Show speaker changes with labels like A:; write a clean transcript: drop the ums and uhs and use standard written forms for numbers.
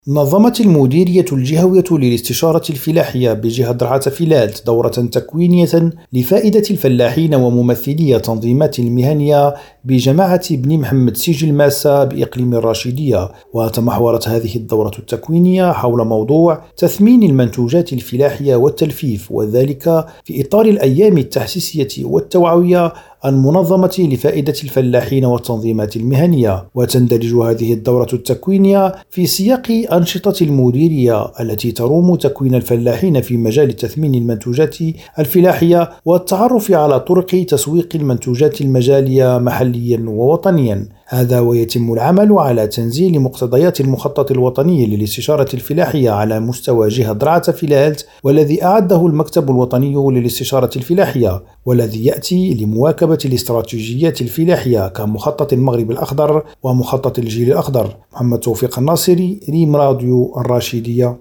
A: نظمت المديرية الجهوية للاستشارة الفلاحية بجهة درعا فيلات دورة تكوينية لفائدة الفلاحين وممثلي التنظيمات المهنية بجماعة بني محمد سيج الماسة بإقليم الراشدية. وتمحورت هذه الدورة التكوينية حول موضوع تثمين المنتوجات الفلاحية والتلفيف، وذلك في إطار الأيام التحسيسية والتوعوية المنظمة لفائدة الفلاحين والتنظيمات المهنية. وتندرج هذه الدورة التكوينية في سياق أنشطة المديرية التي تروم تكوين الفلاحين في مجال تثمين المنتوجات الفلاحية والتعرف على طرق تسويق المنتوجات المجالية محليا ووطنيا. هذا ويتم العمل على تنزيل مقتضيات المخطط الوطني للاستشارة الفلاحية على مستوى جهة درعا فيلات، والذي أعده المكتب الوطني للاستشارة الفلاحية، والذي يأتي لمواكبة الاستراتيجيات الفلاحية كمخطط المغرب الأخضر ومخطط الجيل الأخضر. محمد توفيق الناصري، ريم راديو الراشدية.